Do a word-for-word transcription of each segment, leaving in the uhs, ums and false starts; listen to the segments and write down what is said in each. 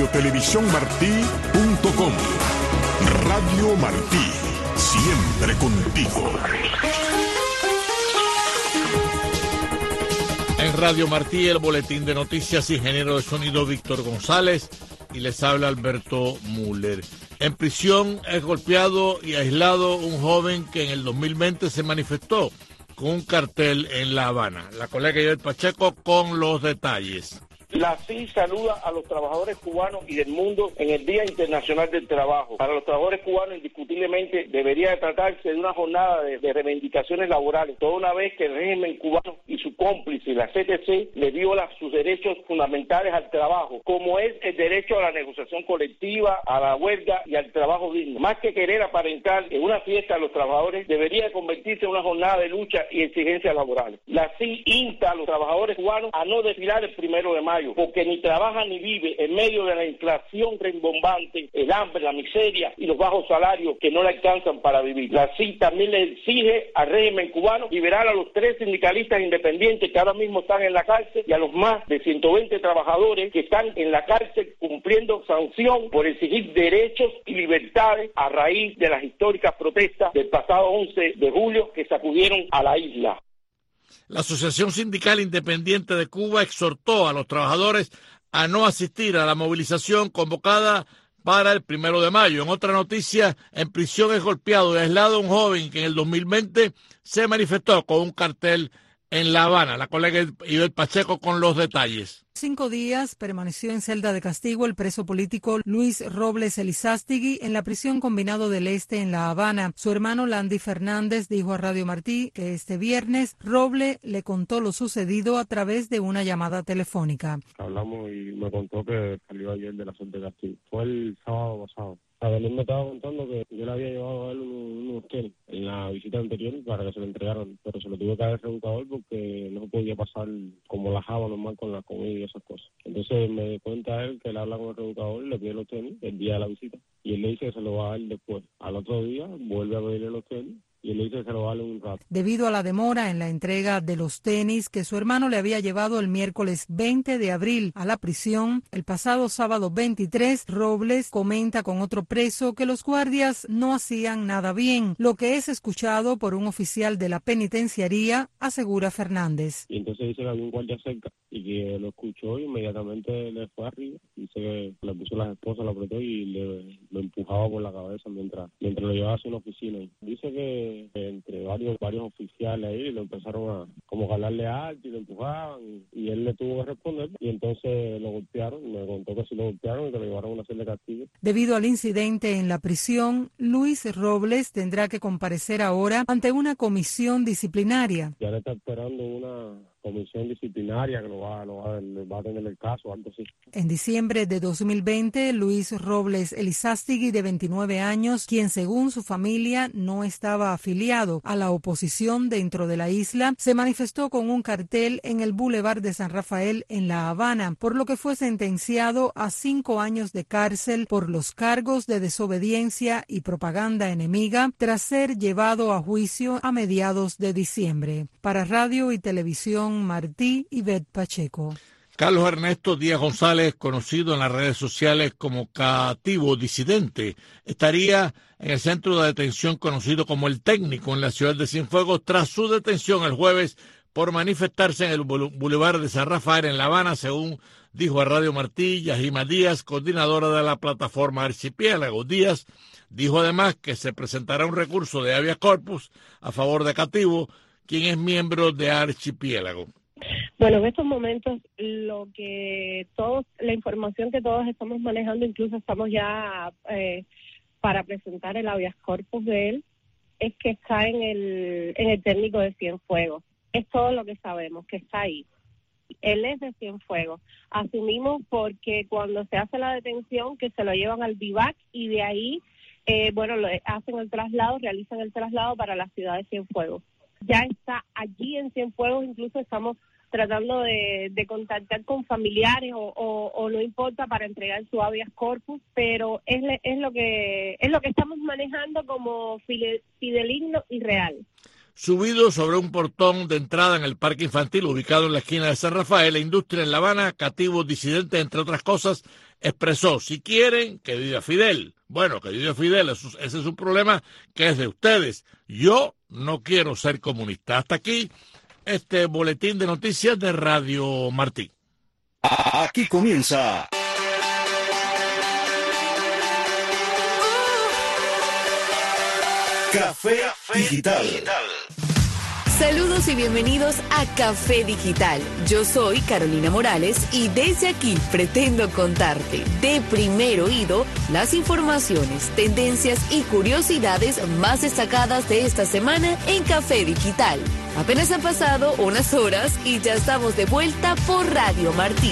radiotelevisiónmartí punto com. Radio Martí, siempre contigo. En Radio Martí, el boletín de noticias, ingeniero de sonido Víctor González, y les habla Alberto Müller. En prisión es golpeado y aislado un joven que en el dos mil veinte se manifestó con un cartel en La Habana. La colega Ivette Pacheco con los detalles. La C I saluda a los trabajadores cubanos y del mundo en el Día Internacional del Trabajo. Para los trabajadores cubanos, indiscutiblemente, debería de tratarse de una jornada de, de reivindicaciones laborales, toda una vez que el régimen cubano y su cómplice, la C T C, le viola sus derechos fundamentales al trabajo, como es el derecho a la negociación colectiva, a la huelga y al trabajo digno. Más que querer aparentar en una fiesta a los trabajadores, debería de convertirse en una jornada de lucha y exigencias laborales. La C I insta a los trabajadores cubanos a no desfilar el primero de mayo, porque ni trabaja ni vive en medio de la inflación rembombante, el hambre, la miseria y los bajos salarios que no le alcanzan para vivir. La C I también le exige al régimen cubano liberar a los tres sindicalistas independientes que ahora mismo están en la cárcel y a los más de ciento veinte trabajadores que están en la cárcel cumpliendo sanción por exigir derechos y libertades a raíz de las históricas protestas del pasado once de julio que sacudieron a la isla. La Asociación Sindical Independiente de Cuba exhortó a los trabajadores a no asistir a la movilización convocada para el primero de mayo. En otra noticia, en prisión es golpeado y aislado un joven que en el dos mil veinte se manifestó con un cartel en La Habana. La colega Ivette Pacheco con los detalles. Cinco días permaneció en celda de castigo el preso político Luis Robles Elizástegui en la prisión Combinado del Este en La Habana. Su hermano Landy Fernández dijo a Radio Martí que este viernes Robles le contó lo sucedido a través de una llamada telefónica. Hablamos y me contó que salió ayer de la celda de castigo. Fue el sábado pasado. Adelín me estaba contando que yo le había llevado a él unos unos tenis en la visita anterior para que se lo entregaran, pero se lo tuve que dar al reeducador porque no se podía pasar como la java normal con la comida y esas cosas. Entonces me cuenta él que él habla con el reeducador, le pide los tenis el día de la visita y él le dice que se lo va a dar después. Al otro día vuelve a pedirle los tenis y él le dice que se lo va a dar un rato. Debido a la demora en la entrega de los tenis que su hermano le había llevado el miércoles veinte de abril a la prisión, el pasado sábado veintitrés, Robles comenta con otro preso que los guardias no hacían nada bien, lo que es escuchado por un oficial de la penitenciaría, asegura Fernández. Y entonces dice que había un guardia cerca y que lo escuchó y inmediatamente le fue arriba. Dice que le puso las esposas, lo apretó y le, lo empujaba por la cabeza mientras, mientras lo llevaba hacia una oficina. Dice que entre varios varios oficiales ahí lo empezaron a como jalarle alto y lo empujaban y, y él le tuvo que responder y entonces lo golpearon, me contó que sí lo golpearon y que lo llevaron a una celda de castigo. Debido al incidente en la prisión, Luis Robles tendrá que comparecer ahora ante una comisión disciplinaria. Ya le está esperando una comisión disciplinaria que lo va, lo va, va a tener el caso, algo así. En diciembre de dos mil veinte, Luis Robles Elizástegui, de veintinueve años, quien según su familia no estaba afiliado a la oposición dentro de la isla, se manifestó con un cartel en el Boulevard de San Rafael en La Habana, por lo que fue sentenciado a cinco años de cárcel por los cargos de desobediencia y propaganda enemiga, tras ser llevado a juicio a mediados de diciembre. Para Radio y Televisión Martí, Ivette Pacheco. Carlos Ernesto Díaz González, conocido en las redes sociales como Cativo Disidente, estaría en el centro de detención conocido como El Técnico en la ciudad de Cienfuegos tras su detención el jueves por manifestarse en el Boulevard de San Rafael en La Habana, según dijo a Radio Martí Yajima Díaz, coordinadora de la plataforma Archipiélago. Díaz dijo además que se presentará un recurso de habeas corpus a favor de Cativo, quien es miembro de Archipiélago. Bueno, en estos momentos lo que todos, la información que todos estamos manejando, incluso estamos ya eh, para presentar el habeas corpus de él, es que está en el en el técnico de Cienfuegos. Es todo lo que sabemos, que está ahí. Él es de Cienfuegos. Asumimos porque cuando se hace la detención que se lo llevan al Vivac y de ahí, eh, bueno, lo, hacen el traslado, realizan el traslado para la ciudad de Cienfuegos. Ya está allí en Cienfuegos, incluso estamos tratando de, de contactar con familiares o, o, o no importa para entregar su habeas corpus, pero es, es lo que es lo que estamos manejando como fidedigno y real. Subido sobre un portón de entrada en el parque infantil ubicado en la esquina de San Rafael, la industria en La Habana, Cativo disidente, entre otras cosas, expresó: si quieren, que viva Fidel. Bueno, que viva Fidel, eso, ese es un problema que es de ustedes. Yo no quiero ser comunista. Hasta aquí este boletín de noticias de Radio Martí. Aquí comienza Café Digital. Saludos y bienvenidos a Café Digital. Yo soy Carolina Morales y desde aquí pretendo contarte de primer oído las informaciones, tendencias y curiosidades más destacadas de esta semana en Café Digital. Apenas han pasado unas horas y ya estamos de vuelta por Radio Martí.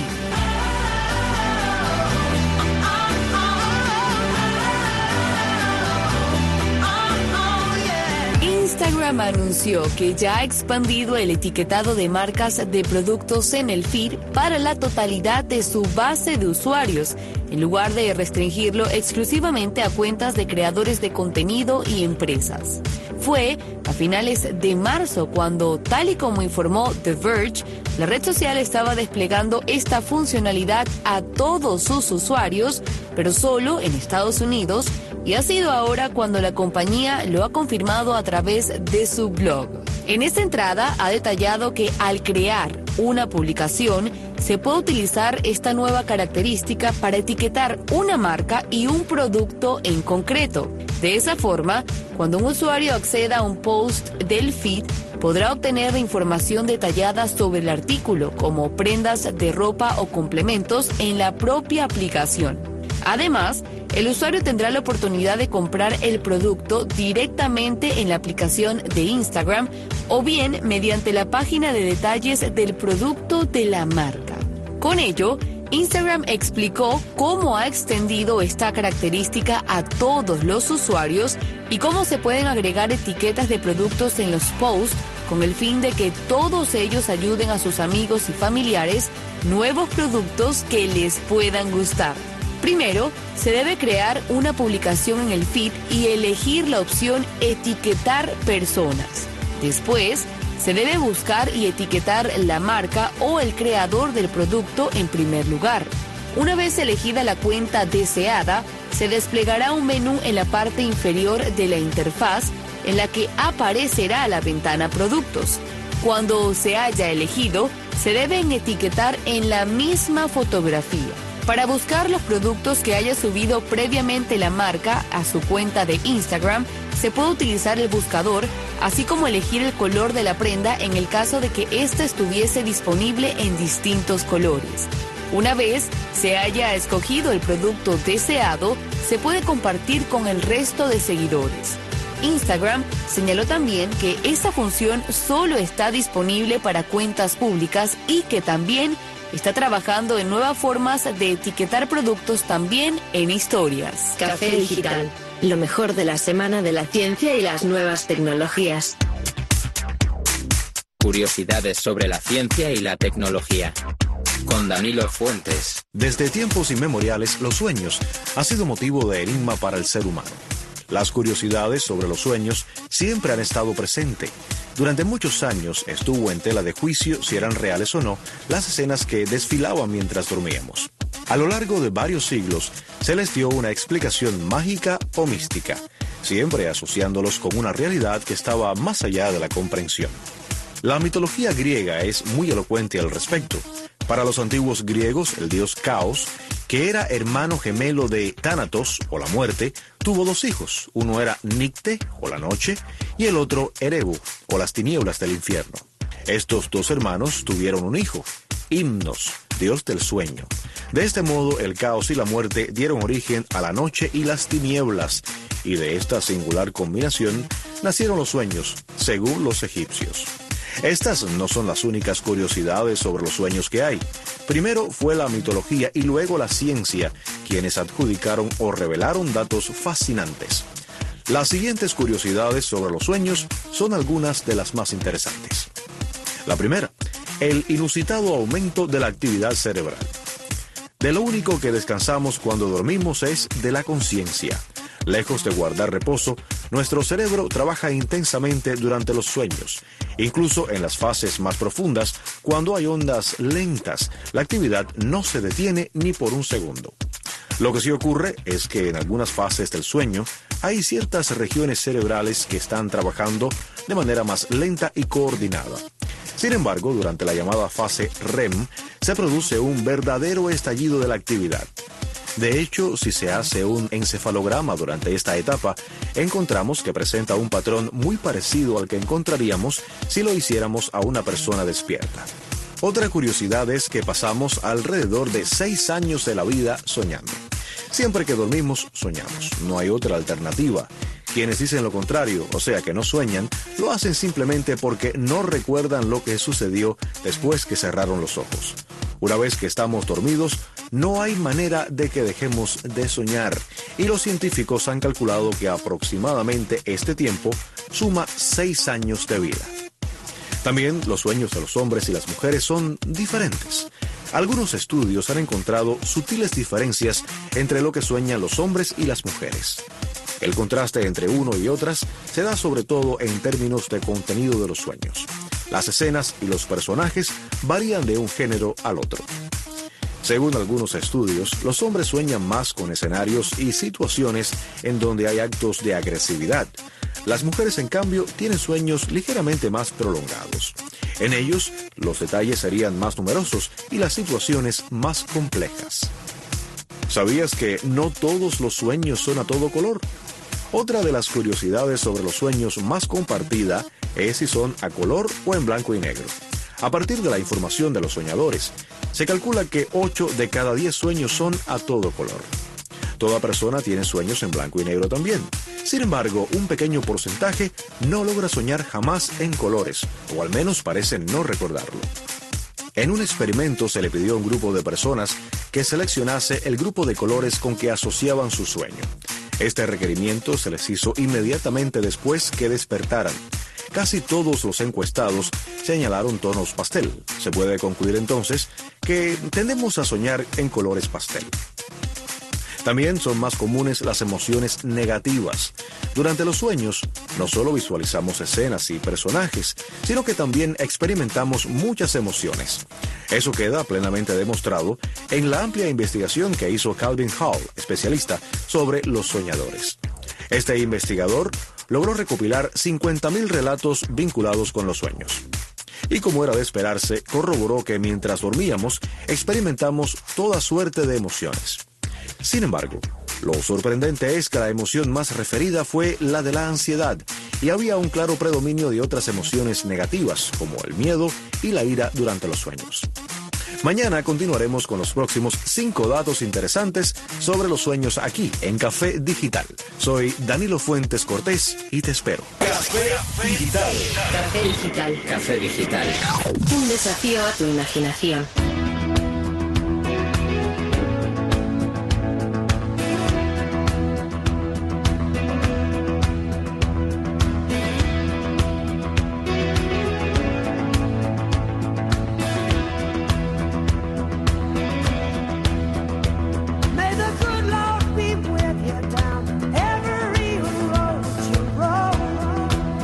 Instagram anunció que ya ha expandido el etiquetado de marcas de productos en el feed para la totalidad de su base de usuarios, en lugar de restringirlo exclusivamente a cuentas de creadores de contenido y empresas. Fue a finales de marzo cuando, tal y como informó The Verge, la red social estaba desplegando esta funcionalidad a todos sus usuarios, pero solo en Estados Unidos, y ha sido ahora cuando la compañía lo ha confirmado a través de su blog. En esta entrada ha detallado que al crear una publicación se puede utilizar esta nueva característica para etiquetar una marca y un producto en concreto. De esa forma, cuando un usuario acceda a un post del feed, podrá obtener información detallada sobre el artículo, como prendas de ropa o complementos en la propia aplicación. Además, el usuario tendrá la oportunidad de comprar el producto directamente en la aplicación de Instagram o bien mediante la página de detalles del producto de la marca. Con ello, Instagram explicó cómo ha extendido esta característica a todos los usuarios y cómo se pueden agregar etiquetas de productos en los posts con el fin de que todos ellos ayuden a sus amigos y familiares nuevos productos que les puedan gustar. Primero, se debe crear una publicación en el feed y elegir la opción etiquetar personas. Después, se debe buscar y etiquetar la marca o el creador del producto en primer lugar. Una vez elegida la cuenta deseada, se desplegará un menú en la parte inferior de la interfaz en la que aparecerá la ventana Productos. Cuando se haya elegido, se deben etiquetar en la misma fotografía. Para buscar los productos que haya subido previamente la marca a su cuenta de Instagram, se puede utilizar el buscador, así como elegir el color de la prenda en el caso de que ésta estuviese disponible en distintos colores. Una vez se haya escogido el producto deseado, se puede compartir con el resto de seguidores. Instagram señaló también que esta función solo está disponible para cuentas públicas y que también está trabajando en nuevas formas de etiquetar productos también en historias. Café Digital, lo mejor de la semana de la ciencia y las nuevas tecnologías. Curiosidades sobre la ciencia y la tecnología. Con Danilo Fuentes. Desde tiempos inmemoriales, los sueños han sido motivo de enigma para el ser humano. Las curiosidades sobre los sueños siempre han estado presentes. Durante muchos años estuvo en tela de juicio si eran reales o no las escenas que desfilaban mientras dormíamos. A lo largo de varios siglos se les dio una explicación mágica o mística, siempre asociándolos con una realidad que estaba más allá de la comprensión. La mitología griega es muy elocuente al respecto. Para los antiguos griegos, el dios Caos, que era hermano gemelo de Tánatos, o la muerte, tuvo dos hijos. Uno era Nicte, o la noche, y el otro Erebo, o las tinieblas del infierno. Estos dos hermanos tuvieron un hijo, Himnos, dios del sueño. De este modo, el caos y la muerte dieron origen a la noche y las tinieblas, y de esta singular combinación nacieron los sueños, según los egipcios. Estas no son las únicas curiosidades sobre los sueños que hay. Primero fue la mitología y luego la ciencia, quienes adjudicaron o revelaron datos fascinantes. Las siguientes curiosidades sobre los sueños son algunas de las más interesantes. La primera, el inusitado aumento de la actividad cerebral. De lo único que descansamos cuando dormimos es de la conciencia. Lejos de guardar reposo, nuestro cerebro trabaja intensamente durante los sueños. Incluso en las fases más profundas, cuando hay ondas lentas, la actividad no se detiene ni por un segundo. Lo que sí ocurre es que en algunas fases del sueño hay ciertas regiones cerebrales que están trabajando de manera más lenta y coordinada. Sin embargo, durante la llamada fase R E M, se produce un verdadero estallido de la actividad. De hecho, si se hace un encefalograma durante esta etapa, encontramos que presenta un patrón muy parecido al que encontraríamos si lo hiciéramos a una persona despierta. Otra curiosidad es que pasamos alrededor de seis años de la vida soñando. Siempre que dormimos, soñamos. No hay otra alternativa. Quienes dicen lo contrario, o sea que no sueñan, lo hacen simplemente porque no recuerdan lo que sucedió después que cerraron los ojos. Una vez que estamos dormidos, no hay manera de que dejemos de soñar, y los científicos han calculado que aproximadamente este tiempo suma seis años de vida. También los sueños de los hombres y las mujeres son diferentes. Algunos estudios han encontrado sutiles diferencias entre lo que sueñan los hombres y las mujeres. El contraste entre uno y otras se da sobre todo en términos de contenido de los sueños. Las escenas y los personajes varían de un género al otro. Según algunos estudios, los hombres sueñan más con escenarios y situaciones en donde hay actos de agresividad. Las mujeres, en cambio, tienen sueños ligeramente más prolongados. En ellos, los detalles serían más numerosos y las situaciones más complejas. ¿Sabías que no todos los sueños son a todo color? Otra de las curiosidades sobre los sueños más compartida es si son a color o en blanco y negro. A partir de la información de los soñadores, se calcula que ocho de cada diez sueños son a todo color. Toda persona tiene sueños en blanco y negro también. Sin embargo, un pequeño porcentaje no logra soñar jamás en colores, o al menos parecen no recordarlo. En un experimento se le pidió a un grupo de personas que seleccionase el grupo de colores con que asociaban su sueño. Este requerimiento se les hizo inmediatamente después que despertaran. Casi todos los encuestados señalaron tonos pastel. Se puede concluir entonces que tendemos a soñar en colores pastel. También son más comunes las emociones negativas. Durante los sueños, no solo visualizamos escenas y personajes, sino que también experimentamos muchas emociones. Eso queda plenamente demostrado en la amplia investigación que hizo Calvin Hall, especialista sobre los soñadores. Este investigador logró recopilar cincuenta mil relatos vinculados con los sueños. Y como era de esperarse, corroboró que mientras dormíamos, experimentamos toda suerte de emociones. Sin embargo, lo sorprendente es que la emoción más referida fue la de la ansiedad, y había un claro predominio de otras emociones negativas, como el miedo y la ira durante los sueños. Mañana continuaremos con los próximos cinco datos interesantes sobre los sueños aquí en Café Digital. Soy Danilo Fuentes Cortés y te espero. Café Digital. Café Digital. Café Digital. Un desafío a tu imaginación.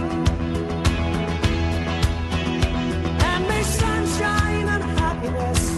Sunshine and happiness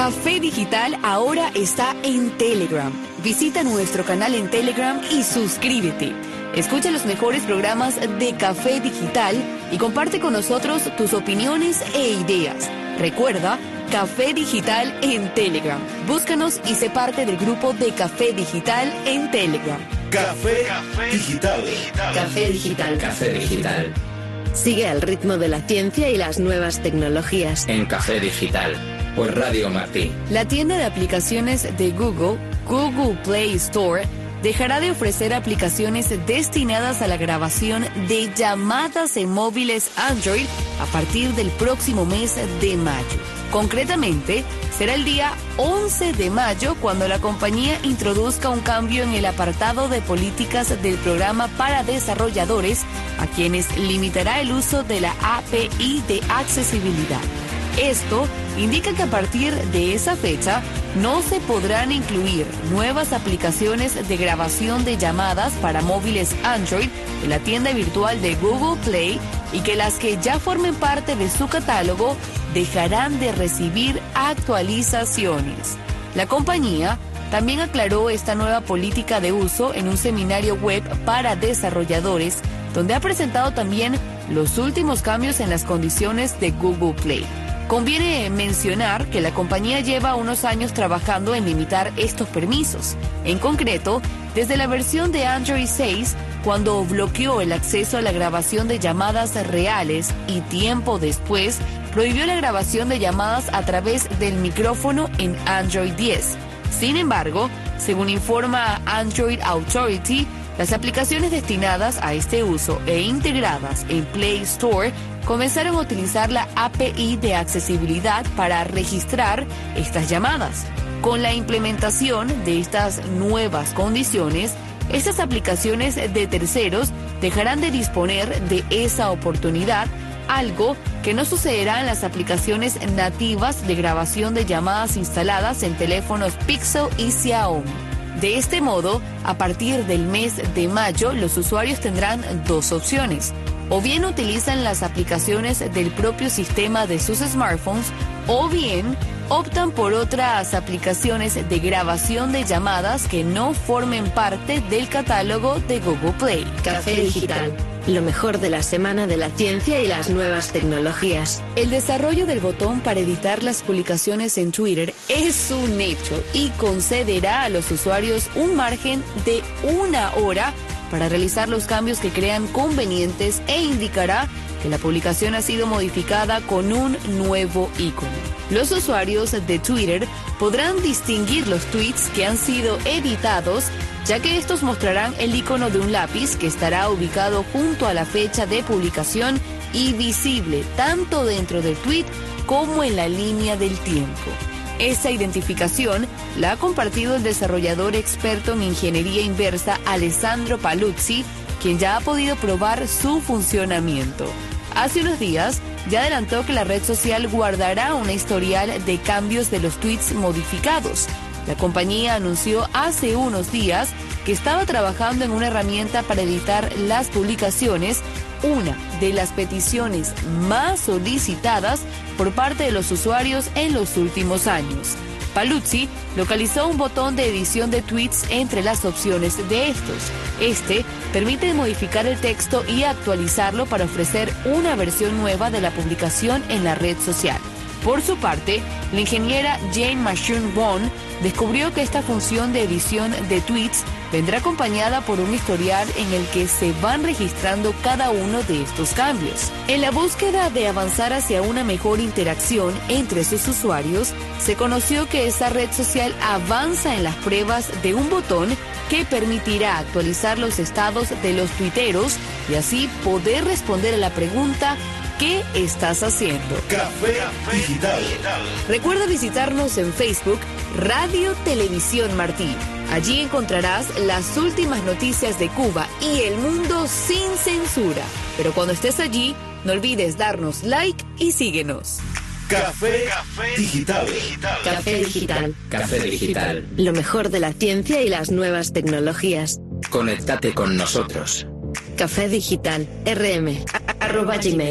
Café Digital ahora está en Telegram. Visita nuestro canal en Telegram y suscríbete. Escucha los mejores programas de Café Digital y comparte con nosotros tus opiniones e ideas. Recuerda, Café Digital en Telegram. Búscanos y sé parte del grupo de Café Digital en Telegram. Café, Café Digital. Café Digital. Café Digital. Sigue al ritmo de la ciencia y las nuevas tecnologías. En Café Digital. Por Radio Martí. La tienda de aplicaciones de Google, Google Play Store, dejará de ofrecer aplicaciones destinadas a la grabación de llamadas en móviles Android a partir del próximo mes de mayo. Concretamente, será el día once de mayo cuando la compañía introduzca un cambio en el apartado de políticas del programa para desarrolladores, a quienes limitará el uso de la A P I de accesibilidad. Esto indica que a partir de esa fecha no se podrán incluir nuevas aplicaciones de grabación de llamadas para móviles Android en la tienda virtual de Google Play y que las que ya formen parte de su catálogo dejarán de recibir actualizaciones. La compañía también aclaró esta nueva política de uso en un seminario web para desarrolladores, donde ha presentado también los últimos cambios en las condiciones de Google Play. Conviene mencionar que la compañía lleva unos años trabajando en limitar estos permisos. En concreto, desde la versión de Android seis, cuando bloqueó el acceso a la grabación de llamadas reales y tiempo después, prohibió la grabación de llamadas a través del micrófono en Android diez. Sin embargo, según informa Android Authority, las aplicaciones destinadas a este uso e integradas en Play Store comenzaron a utilizar la A P I de accesibilidad para registrar estas llamadas. Con la implementación de estas nuevas condiciones, estas aplicaciones de terceros dejarán de disponer de esa oportunidad, algo que no sucederá en las aplicaciones nativas de grabación de llamadas instaladas en teléfonos Pixel y Xiaomi. De este modo, a partir del mes de mayo, los usuarios tendrán dos opciones. O bien utilizan las aplicaciones del propio sistema de sus smartphones, o bien optan por otras aplicaciones de grabación de llamadas que no formen parte del catálogo de Google Play. Café Digital. Lo mejor de la semana de la ciencia y las nuevas tecnologías. El desarrollo del botón para editar las publicaciones en Twitter es un hecho y concederá a los usuarios un margen de una hora para realizar los cambios que crean convenientes e indicará que la publicación ha sido modificada con un nuevo icono. Los usuarios de Twitter podrán distinguir los tweets que han sido editados, ya que estos mostrarán el icono de un lápiz que estará ubicado junto a la fecha de publicación y visible tanto dentro del tweet como en la línea del tiempo. Esa identificación la ha compartido el desarrollador experto en ingeniería inversa Alessandro Paluzzi, quien ya ha podido probar su funcionamiento. Hace unos días ya adelantó que la red social guardará una historial de cambios de los tweets modificados. La compañía anunció hace unos días que estaba trabajando en una herramienta para editar las publicaciones, una de las peticiones más solicitadas por parte de los usuarios en los últimos años. Paluzzi localizó un botón de edición de tweets entre las opciones de estos. Este permite modificar el texto y actualizarlo para ofrecer una versión nueva de la publicación en la red social. Por su parte, la ingeniera Jane Mashun-Wong descubrió que esta función de edición de tweets vendrá acompañada por un historial en el que se van registrando cada uno de estos cambios. En la búsqueda de avanzar hacia una mejor interacción entre sus usuarios, se conoció que esta red social avanza en las pruebas de un botón que permitirá actualizar los estados de los tuiteros y así poder responder a la pregunta ¿qué estás haciendo? Café Digital. Recuerda visitarnos en Facebook Radio Televisión Martí. Allí encontrarás las últimas noticias de Cuba y el mundo sin censura. Pero cuando estés allí, no olvides darnos like y síguenos. Café Digital. Café Digital. Café Digital. Lo mejor de la ciencia y las nuevas tecnologías. Conéctate con nosotros. Café Digital. R M. Arroba Gmail.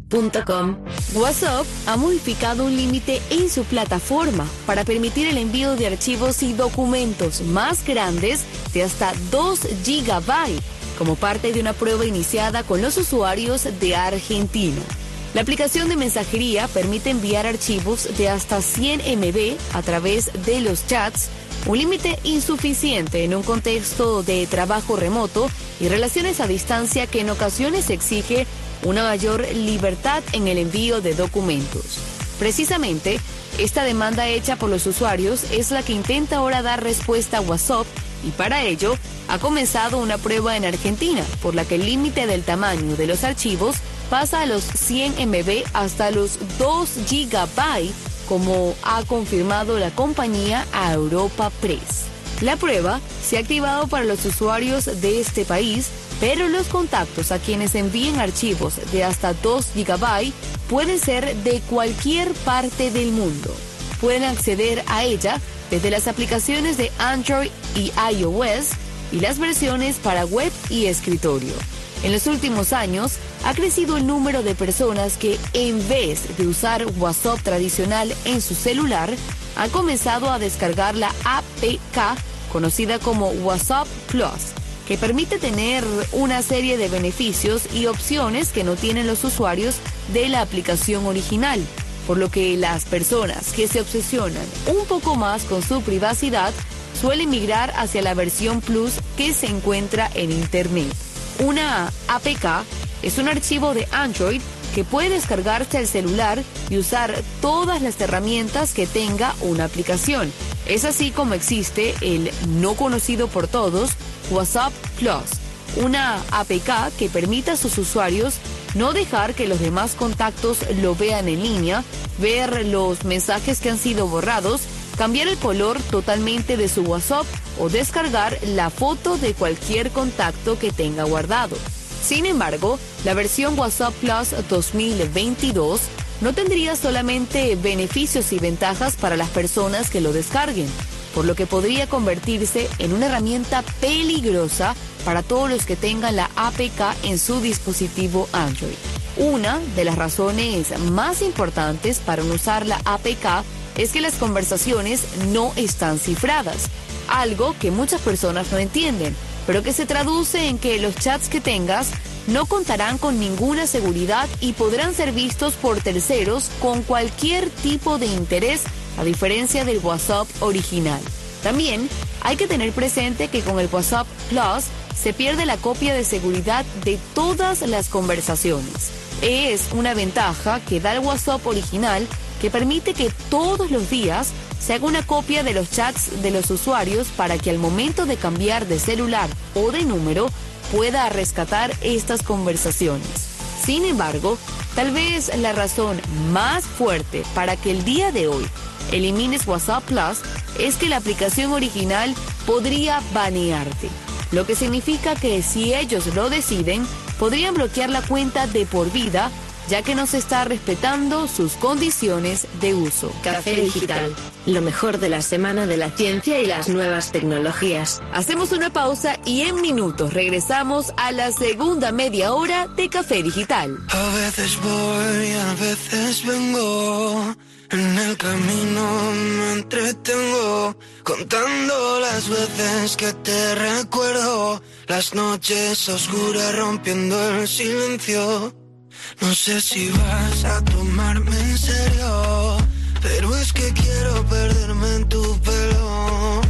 punto com. WhatsApp ha modificado un límite en su plataforma para permitir el envío de archivos y documentos más grandes de hasta dos gigabytes, como parte de una prueba iniciada con los usuarios de Argentina. La aplicación de mensajería permite enviar archivos de hasta cien megabytes a través de los chats, un límite insuficiente en un contexto de trabajo remoto y relaciones a distancia que en ocasiones exige una mayor libertad en el envío de documentos. Precisamente, esta demanda hecha por los usuarios es la que intenta ahora dar respuesta a WhatsApp y para ello ha comenzado una prueba en Argentina por la que el límite del tamaño de los archivos pasa a los cien megabytes hasta los dos gigabytes, como ha confirmado la compañía a Europa Press. La prueba se ha activado para los usuarios de este país, pero los contactos a quienes envíen archivos de hasta dos gigabytes pueden ser de cualquier parte del mundo. Pueden acceder a ella desde las aplicaciones de Android y iOS y las versiones para web y escritorio. En los últimos años, ha crecido el número de personas que, en vez de usar WhatsApp tradicional en su celular, han comenzado a descargar la A P K, conocida como WhatsApp Plus, que permite tener una serie de beneficios y opciones que no tienen los usuarios de la aplicación original, por lo que las personas que se obsesionan un poco más con su privacidad suelen migrar hacia la versión Plus que se encuentra en Internet. Una A P K es un archivo de Android que puede descargarse al celular y usar todas las herramientas que tenga una aplicación. Es así como existe el no conocido por todos WhatsApp Plus, una A P K que permite a sus usuarios no dejar que los demás contactos lo vean en línea, ver los mensajes que han sido borrados, cambiar el color totalmente de su WhatsApp o descargar la foto de cualquier contacto que tenga guardado. Sin embargo, la versión WhatsApp Plus dos mil veintidós no tendría solamente beneficios y ventajas para las personas que lo descarguen, por lo que podría convertirse en una herramienta peligrosa para todos los que tengan la A P K en su dispositivo Android. Una de las razones más importantes para no usar la A P K es que las conversaciones no están cifradas, algo que muchas personas no entienden, pero que se traduce en que los chats que tengas no contarán con ninguna seguridad y podrán ser vistos por terceros con cualquier tipo de interés, a diferencia del WhatsApp original. También hay que tener presente que con el WhatsApp Plus se pierde la copia de seguridad de todas las conversaciones. Es una ventaja que da el WhatsApp original que permite que todos los días se haga una copia de los chats de los usuarios para que al momento de cambiar de celular o de número pueda rescatar estas conversaciones. Sin embargo, tal vez la razón más fuerte para que el día de hoy elimines WhatsApp Plus es que la aplicación original podría banearte, lo que significa que si ellos lo deciden, podrían bloquear la cuenta de por vida, ya que no se está respetando sus condiciones de uso. Café Digital, lo mejor de la semana de la ciencia y las nuevas tecnologías. Hacemos una pausa y en minutos regresamos a la segunda media hora de Café Digital. A veces voy, a veces vengo, en el camino me entretengo, contando las veces que te recuerdo, las noches oscuras rompiendo el silencio. No sé si vas a tomarme en serio, pero es que quiero perderme en tu pelo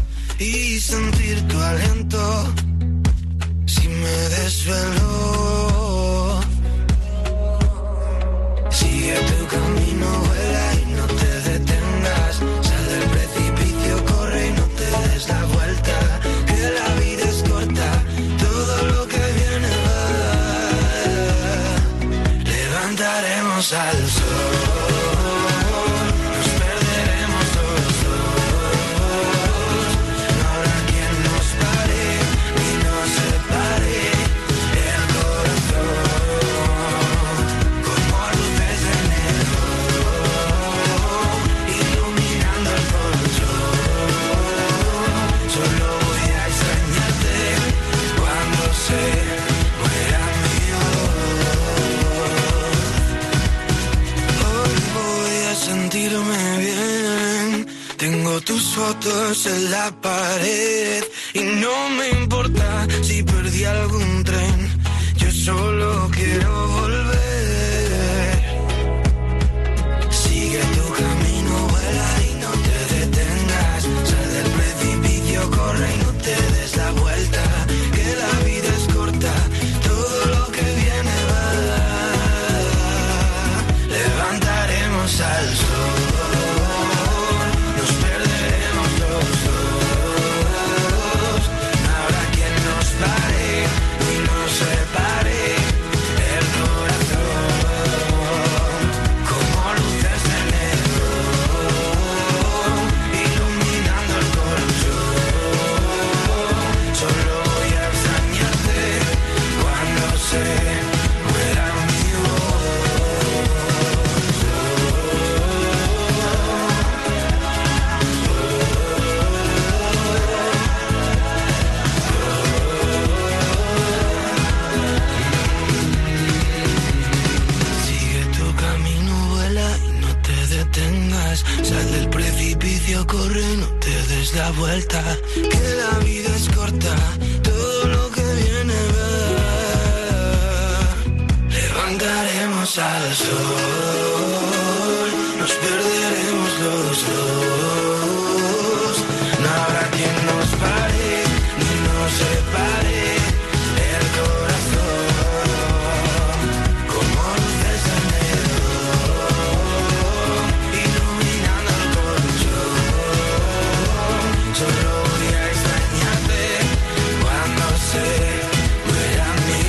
y sentir tu aliento si me desvelo. Sigue tu camino, vuela y no te detengas. Sal del precipicio, corre y no te des la vuelta, que la vida es corta, todo lo que viene va. Levantaremos al sol, nos perderemos los dos. No habrá quien nos pare ni nos separe el corazón, como luces en el Tengo tus fotos en la pared y no me importa si perdí algún tren. Yo solo quiero volver. Sigue tu camino, vuela y no te detengas. Sal del precipicio, corre y no te des la vuelta. Que la vida es corta, todo lo que viene va. Levantaremos al sol. Sal del precipicio, corre, no te des la vuelta. Que la vida es corta, todo lo que viene va. Levantaremos al sol, nos perderemos los dos. No habrá quien nos pare, ni nos separe. El corazón, como luces en negro. Solo voy a extrañarte cuando se muera mi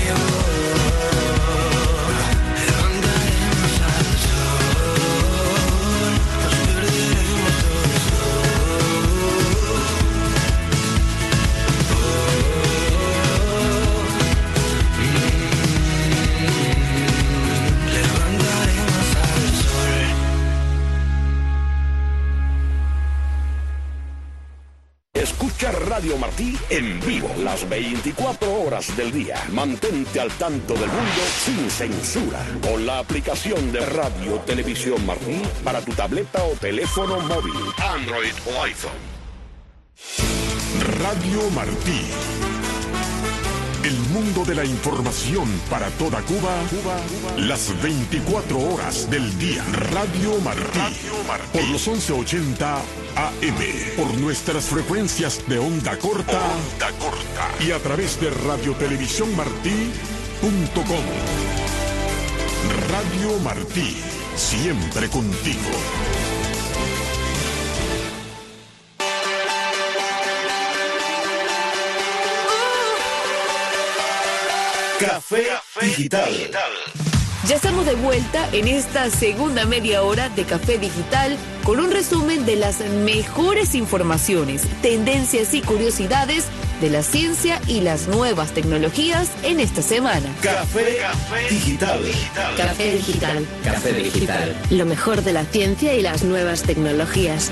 voz. Levantaremos al sol, nos perderemos los dos. Oh, mm, levantaremos al sol. Escucha Radio Martí en vivo las veinticuatro horas del día. Mantente al tanto del mundo sin censura con la aplicación de Radio Televisión Martí para tu tableta o teléfono móvil, Android o iPhone. Radio Martí. El mundo de la información para toda Cuba, Cuba, Cuba, las veinticuatro horas del día. Radio Martí, Radio Martí. Por los once ochenta A M, por nuestras frecuencias de onda corta, onda corta y a través de radio televisión martí punto com. Radio Martí, siempre contigo. Café Digital. Ya estamos de vuelta en esta segunda media hora de Café Digital con un resumen de las mejores informaciones, tendencias y curiosidades de la ciencia y las nuevas tecnologías en esta semana. Café, Café Digital. Café Digital. Café Digital. Lo mejor de la ciencia y las nuevas tecnologías.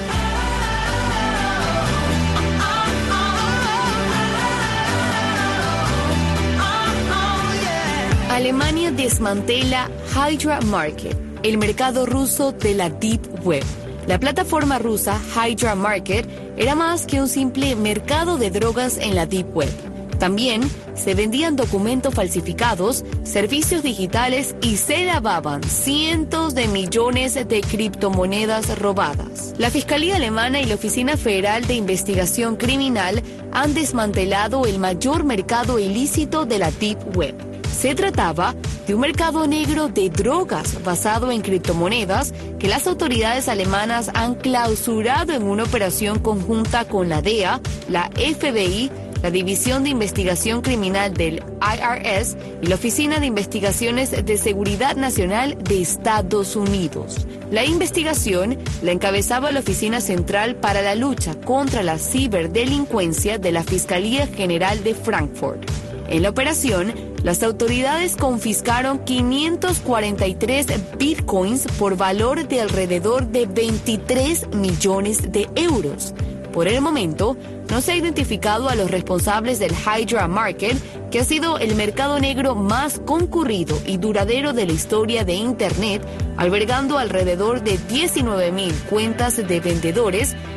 Alemania desmantela Hydra Market, el mercado ruso de la Deep Web. La plataforma rusa Hydra Market era más que un simple mercado de drogas en la Deep Web. También se vendían documentos falsificados, servicios digitales y se lavaban cientos de millones de criptomonedas robadas. La Fiscalía Alemana y la Oficina Federal de Investigación Criminal han desmantelado el mayor mercado ilícito de la Deep Web. Se trataba de un mercado negro de drogas basado en criptomonedas que las autoridades alemanas han clausurado en una operación conjunta con la D E A, la F B I, la División de Investigación Criminal del I R S y la Oficina de Investigaciones de Seguridad Nacional de Estados Unidos. La investigación la encabezaba la Oficina Central para la Lucha contra la Ciberdelincuencia de la Fiscalía General de Frankfurt. En la operación, las autoridades confiscaron quinientos cuarenta y tres bitcoins por valor de alrededor de veintitrés millones de euros. Por el momento, no se ha identificado a los responsables del Hydra Market, que ha sido el mercado negro más concurrido y duradero de la historia de Internet, albergando alrededor de diecinueve mil cuentas de vendedores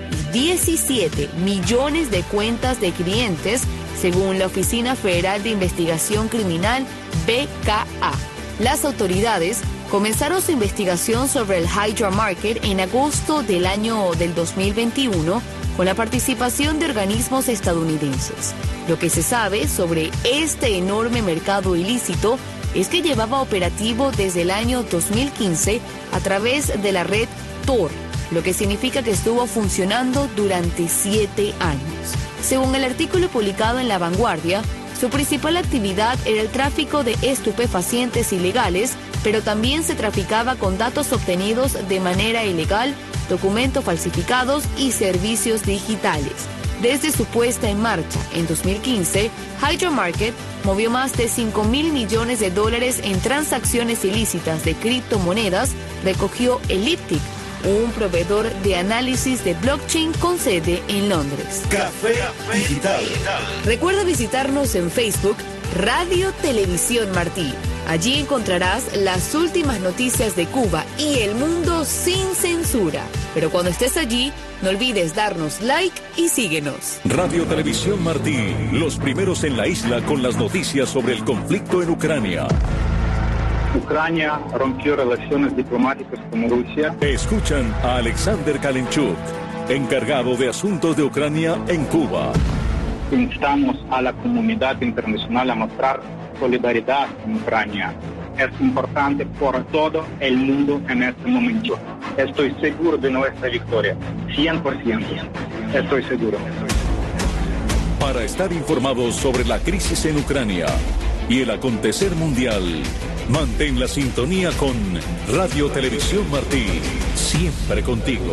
y diecisiete millones de cuentas de clientes, según la Oficina Federal de Investigación Criminal, B K A. Las autoridades comenzaron su investigación sobre el Hydra Market en agosto del año del dos mil veintiuno, con la participación de organismos estadounidenses. Lo que se sabe sobre este enorme mercado ilícito es que llevaba operativo desde el año dos mil quince a través de la red Tor, lo que significa que estuvo funcionando durante siete años. Según el artículo publicado en La Vanguardia, su principal actividad era el tráfico de estupefacientes ilegales, pero también se traficaba con datos obtenidos de manera ilegal, documentos falsificados y servicios digitales. Desde su puesta en marcha en dos mil quince, Hydra Market movió más de cinco mil millones de dólares en transacciones ilícitas de criptomonedas, recogió Elliptic, un proveedor de análisis de blockchain con sede en Londres. Café Digital. Recuerda visitarnos en Facebook, Radio Televisión Martí. Allí encontrarás las últimas noticias de Cuba y el mundo sin censura. Pero cuando estés allí, no olvides darnos like y síguenos. Radio Televisión Martí, los primeros en la isla con las noticias sobre el conflicto en Ucrania. Ucrania rompió relaciones diplomáticas con Rusia. Escuchan a Alexander Kalinchuk, encargado de asuntos de Ucrania en Cuba. Instamos a la comunidad internacional a mostrar solidaridad con Ucrania. Es importante por todo el mundo en este momento. Estoy seguro de nuestra victoria, cien por ciento. Estoy seguro. Para estar informados sobre la crisis en Ucrania y el acontecer mundial, mantén la sintonía con Radio Televisión Martí, siempre contigo.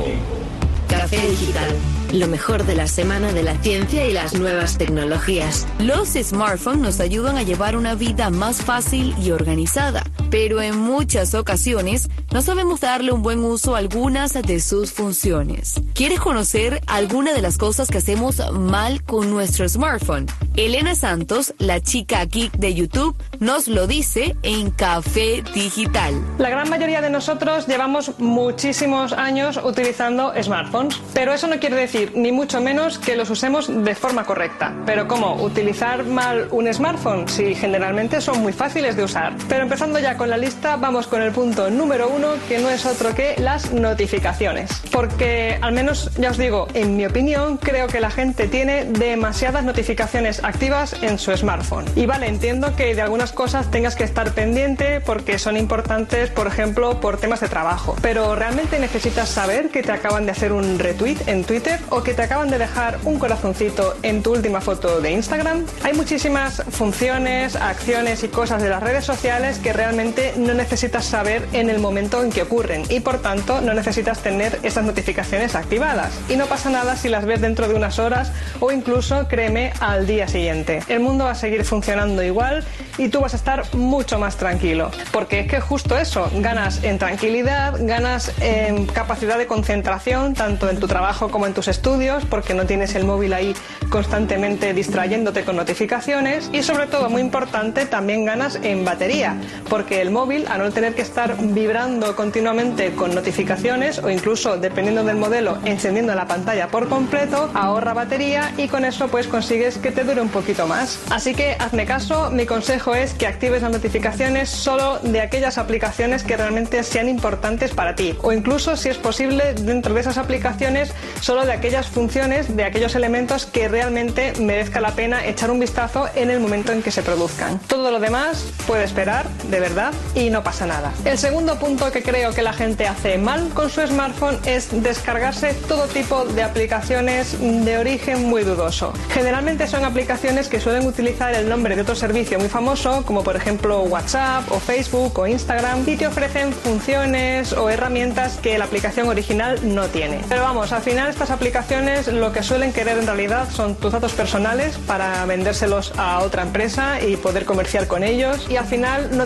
Café Digital, lo mejor de la semana de la ciencia y las nuevas tecnologías. Los smartphones nos ayudan a llevar una vida más fácil y organizada, pero en muchas ocasiones no sabemos darle un buen uso a algunas de sus funciones. ¿Quieres conocer alguna de las cosas que hacemos mal con nuestro smartphone? Elena Santos, la chica geek de YouTube, nos lo dice en Café Digital. La gran mayoría de nosotros llevamos muchísimos años utilizando smartphones, pero eso no quiere decir ni mucho menos que los usemos de forma correcta. Pero ¿cómo? ¿Utilizar mal un smartphone? Sí, generalmente son muy fáciles de usar. Pero empezando ya con la lista, vamos con el punto número uno, que no es otro que las notificaciones. Porque, al menos, ya os digo, en mi opinión, creo que la gente tiene demasiadas notificaciones activas en su smartphone. Y vale, entiendo que de algunas cosas tengas que estar pendiente porque son importantes, por ejemplo, por temas de trabajo. Pero ¿realmente necesitas saber que te acaban de hacer un retweet en Twitter o que te acaban de dejar un corazoncito en tu última foto de Instagram? Hay muchísimas funciones, acciones y cosas de las redes sociales que realmente no necesitas saber en el momento en que ocurren y por tanto no necesitas tener esas notificaciones activadas. Y no pasa nada si las ves dentro de unas horas o incluso, créeme, al día siguiente. El mundo va a seguir funcionando igual y tú vas a estar mucho más tranquilo. Porque es que justo eso, ganas en tranquilidad, ganas en capacidad de concentración, tanto en tu trabajo como en tus estudios, porque no tienes el móvil ahí constantemente distrayéndote con notificaciones y sobre todo, muy importante, también ganas en batería, porque el móvil, a no tener que estar vibrando continuamente con notificaciones o incluso, dependiendo del modelo, encendiendo la pantalla por completo, ahorra batería y con eso pues consigues que te dure un poquito más. Así que hazme caso, mi consejo es que actives las notificaciones solo de aquellas aplicaciones que realmente sean importantes para ti o incluso, si es posible, dentro de esas aplicaciones solo de aquellas funciones, de aquellos elementos que realmente merezca la pena echar un vistazo en el momento en que se produzcan. Todo lo demás puede esperar, de verdad, y no pasa nada. El segundo punto que creo que la gente hace mal con su smartphone es descargarse todo tipo de aplicaciones de origen muy dudoso. Generalmente son aplicaciones que suelen utilizar el nombre de otro servicio muy famoso, como por ejemplo WhatsApp o Facebook o Instagram, y te ofrecen funciones o herramientas que la aplicación original no tiene. Pero vamos, al final estas aplicaciones lo que suelen querer en realidad son tus datos personales para vendérselos a otra empresa y poder comerciar con ellos, y al final no te aportan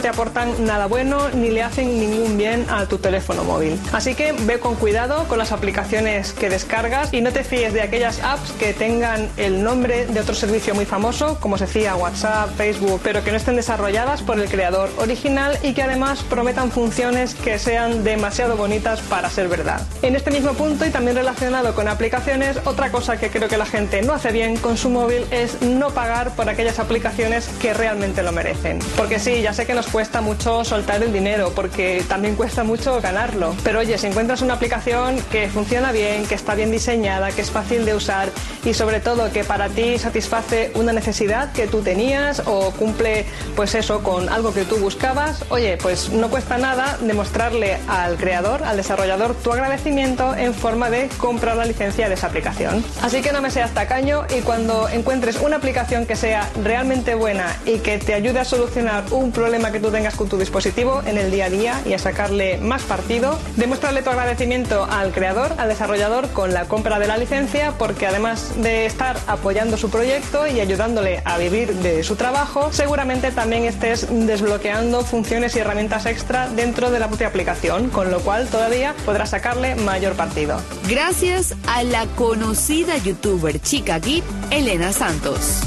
aportan nada bueno ni le hacen ningún bien a tu teléfono móvil. Así que ve con cuidado con las aplicaciones que descargas y no te fíes de aquellas apps que tengan el nombre de otro servicio muy famoso, como se decía WhatsApp, Facebook, pero que no estén desarrolladas por el creador original y que además prometan funciones que sean demasiado bonitas para ser verdad. En este mismo punto y también relacionado con aplicaciones, otra cosa que creo que la gente no hace bien con su móvil es no pagar por aquellas aplicaciones que realmente lo merecen. Porque sí, ya sé que nos cuesta mucho soltar el dinero, porque también cuesta mucho ganarlo. Pero oye, si encuentras una aplicación que funciona bien, que está bien diseñada, que es fácil de usar y sobre todo que para ti satisface una necesidad que tú tenías o cumple pues eso con algo que tú buscabas, oye, pues no cuesta nada demostrarle al creador, al desarrollador, tu agradecimiento en forma de comprar la licencia de esa aplicación. Así que no me seas tacaño y cuando encuentres una aplicación que sea realmente buena y que te ayude a solucionar un problema que tú tengas con tu dispositivo en el día a día y a sacarle más partido, demuéstrale tu agradecimiento al creador, al desarrollador con la compra de la licencia, porque además de estar apoyando su proyecto y ayudándole a vivir de su trabajo, seguramente también estés desbloqueando funciones y herramientas extra dentro de la propia aplicación, con lo cual todavía podrás sacarle mayor partido. Gracias a la conocida youtuber chica geek Elena Santos.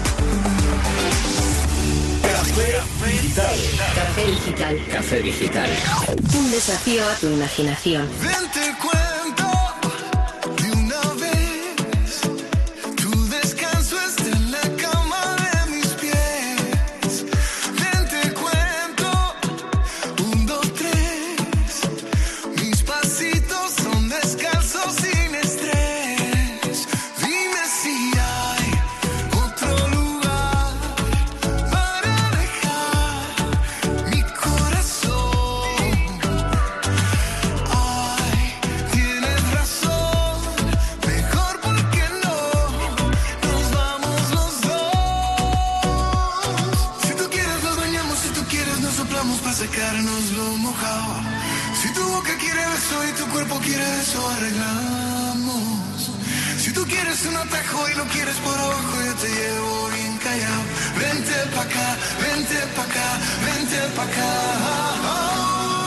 Café digital. Café digital. Café digital. Un desafío a tu imaginación. Ven, te cuento de una vez. Tu descanso está en la cama de mis pies. Ven, te cuento. Un, dos, tres. Mis pasitos son descalzos sin estrés. Dime si hay otro lugar para dejar mi corazón. Ay, tienes razón. Mejor porque no nos vamos los dos. Si tú quieres nos bañamos, si tú quieres nos soplamos para secarnos lo mojado. Si tu boca quiere beso y tu cuerpo quiere eso, arreglamos. Si tú quieres un atajo y lo quieres por abajo, yo te llevo bien callado. Vente pa' acá, vente pa' acá, vente pa' acá.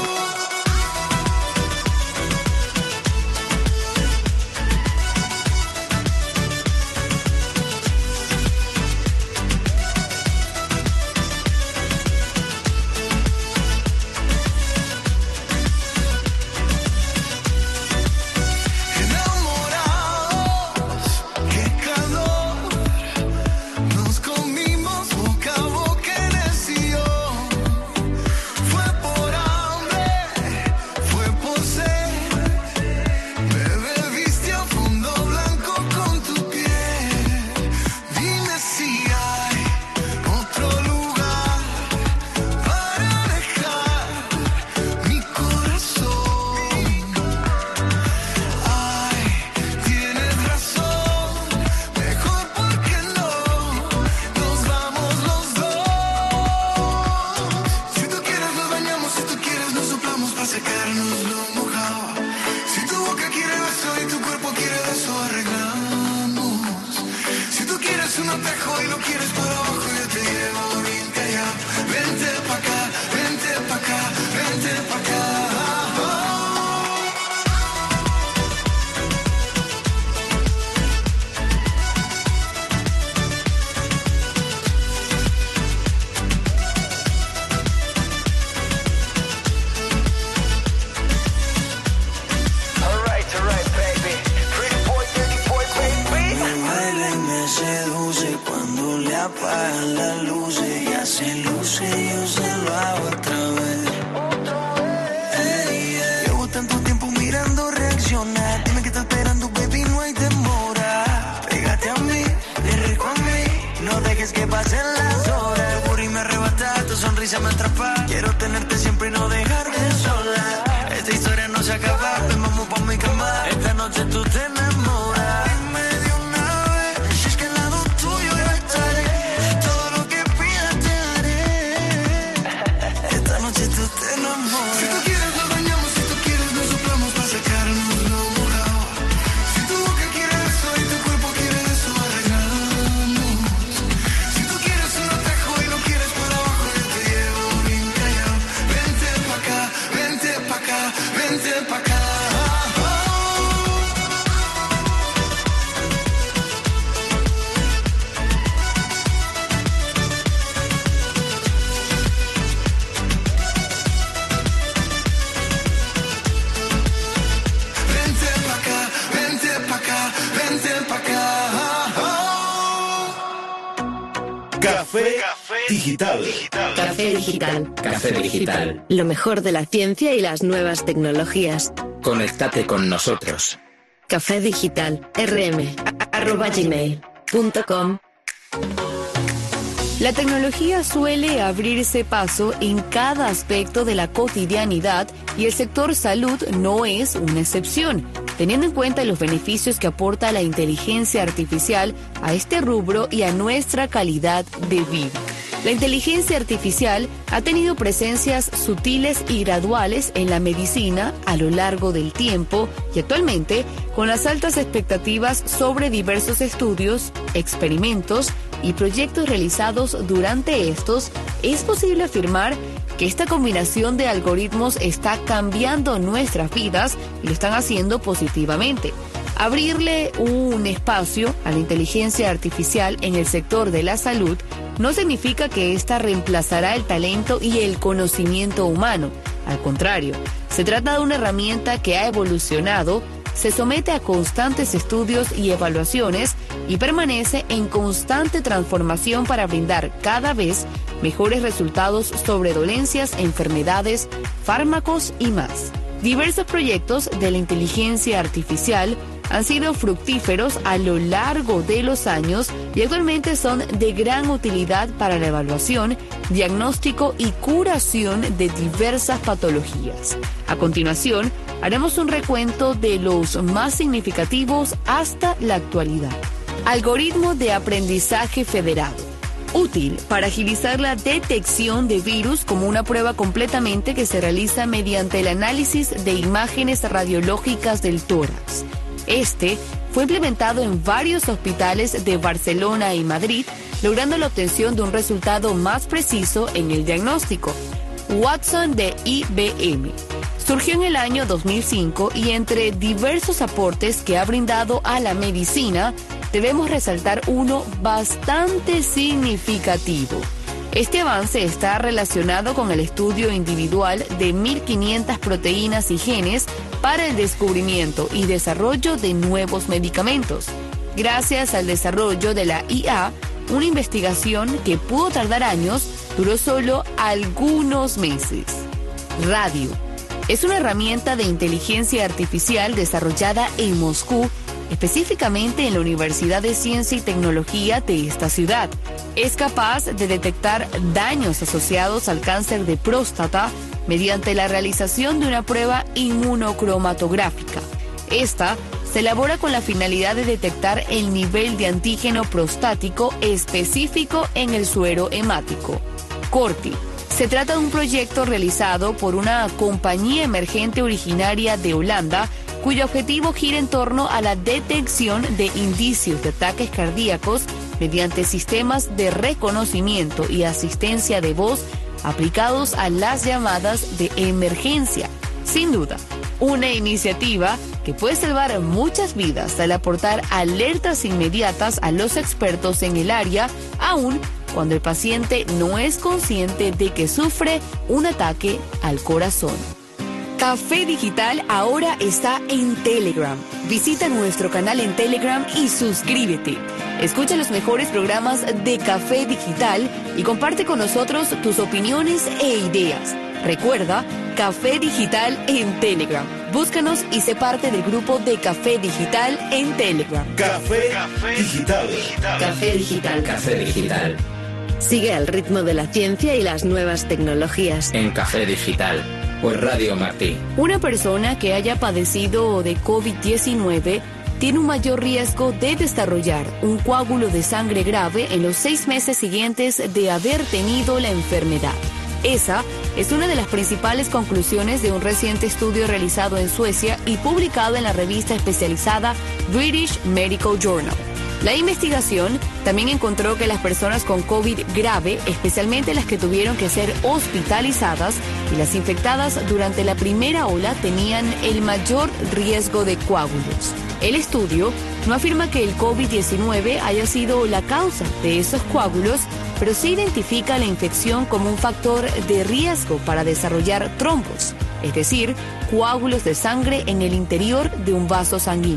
Enamorados, qué calor. Nos comimos boca a boca en el sillón. Fue por hambre, fue por sed. Me bebiste a fondo blanco con tu piel. Dime si hay otro lugar para dejar mi corazón. Ay, tienes razón. Mejor porque no nos vamos los dos. Si tú quieres nos bañamos, si tú quieres nos soplamos para secarnos lo mojado. Si tu boca quiere beso y tu cuerpo quiere eso, arreglamos. Si tú quieres un atajo y lo quieres por abajo, yo te llevo bien callado. Vente pa' acá, vente pa' acá, vente pa' acá. Alright, alright, baby. Pretty boy, dirty boy, baby. Me baila y me seduce cuando le apagan las luces. Ya se luce, yo se lo hago otra vez. Ey, ey. Llevo tanto tiempo mirando reaccionar. Dime que estás esperando, baby, no hay demora. Pégate a mí, le rico a mí. No dejes que pasen las horas. Tu booty me arrebata, tu sonrisa me atrapa. Quiero tenerte siempre y no dejarte sola. Esta historia no se acaba, ven, vamos pa' mi cama. Esta noche tú te enamoras. Dime de una vez, si es que al lado tuyo yo estaré. Todo lo que pidas te haré. Esta noche tú te enamoras. Si tú quieres nos bañamos, si tú quieres nos soplamos para secarnos lo mojado. Si tu boca quiere eso y tu cuerpo quiere eso, arreglamos. Si tú quieres un atajo y lo quieres por abajo, yo te llevo bien callado. Café Digital. Café Digital. Café Digital. Lo mejor de la ciencia y las nuevas tecnologías. Conéctate con nosotros. Café Digital. rm arroba gmail punto com. La tecnología suele abrirse paso en cada aspecto de la cotidianidad y el sector salud no es una excepción, teniendo en cuenta los beneficios que aporta la inteligencia artificial a este rubro y a nuestra calidad de vida. La inteligencia artificial ha tenido presencias sutiles y graduales en la medicina a lo largo del tiempo y actualmente, con las altas expectativas sobre diversos estudios, experimentos y proyectos realizados durante estos, es posible afirmar que esta combinación de algoritmos está cambiando nuestras vidas y lo están haciendo positivamente. Abrirle un espacio a la inteligencia artificial en el sector de la salud no significa que ésta reemplazará el talento y el conocimiento humano. Al contrario, se trata de una herramienta que ha evolucionado, se somete a constantes estudios y evaluaciones y permanece en constante transformación para brindar cada vez mejores resultados sobre dolencias, enfermedades, fármacos y más. Diversos proyectos de la inteligencia artificial han sido fructíferos a lo largo de los años y actualmente son de gran utilidad para la evaluación, diagnóstico y curación de diversas patologías. A continuación, haremos un recuento de los más significativos hasta la actualidad. Algoritmo de aprendizaje federado. Útil para agilizar la detección de virus como una prueba completamente que se realiza mediante el análisis de imágenes radiológicas del tórax. Este fue implementado en varios hospitales de Barcelona y Madrid, logrando la obtención de un resultado más preciso en el diagnóstico. Watson de I B M. Surgió en el año dos mil cinco y entre diversos aportes que ha brindado a la medicina, debemos resaltar uno bastante significativo. Este avance está relacionado con el estudio individual de mil quinientas proteínas y genes para el descubrimiento y desarrollo de nuevos medicamentos. Gracias al desarrollo de la I A, una investigación que pudo tardar años, duró solo algunos meses. Radio. Es una herramienta de inteligencia artificial desarrollada en Moscú, específicamente en la Universidad de Ciencia y Tecnología de esta ciudad. Es capaz de detectar daños asociados al cáncer de próstata mediante la realización de una prueba inmunocromatográfica. Esta se elabora con la finalidad de detectar el nivel de antígeno prostático específico en el suero hemático. Corti. Se trata de un proyecto realizado por una compañía emergente originaria de Holanda, cuyo objetivo gira en torno a la detección de indicios de ataques cardíacos mediante sistemas de reconocimiento y asistencia de voz aplicados a las llamadas de emergencia. Sin duda, una iniciativa que puede salvar muchas vidas al aportar alertas inmediatas a los expertos en el área, aún cuando el paciente no es consciente de que sufre un ataque al corazón. Café Digital ahora está en Telegram. Visita nuestro canal en Telegram y suscríbete. Escucha los mejores programas de Café Digital y comparte con nosotros tus opiniones e ideas. Recuerda, Café Digital en Telegram. Búscanos y sé parte del grupo de Café Digital en Telegram. Café, Café Digital. Café Digital. Café Digital. Sigue al ritmo de la ciencia y las nuevas tecnologías. En Café Digital. Por Radio Martí. Una persona que haya padecido de COVID diecinueve tiene un mayor riesgo de desarrollar un coágulo de sangre grave en los seis meses siguientes de haber tenido la enfermedad. Esa es una de las principales conclusiones de un reciente estudio realizado en Suecia y publicado en la revista especializada British Medical Journal. La investigación también encontró que las personas con COVID grave, especialmente las que tuvieron que ser hospitalizadas y las infectadas durante la primera ola, tenían el mayor riesgo de coágulos. El estudio no afirma que el COVID diecinueve haya sido la causa de esos coágulos, pero sí identifica la infección como un factor de riesgo para desarrollar trombos, es decir, coágulos de sangre en el interior de un vaso sanguíneo.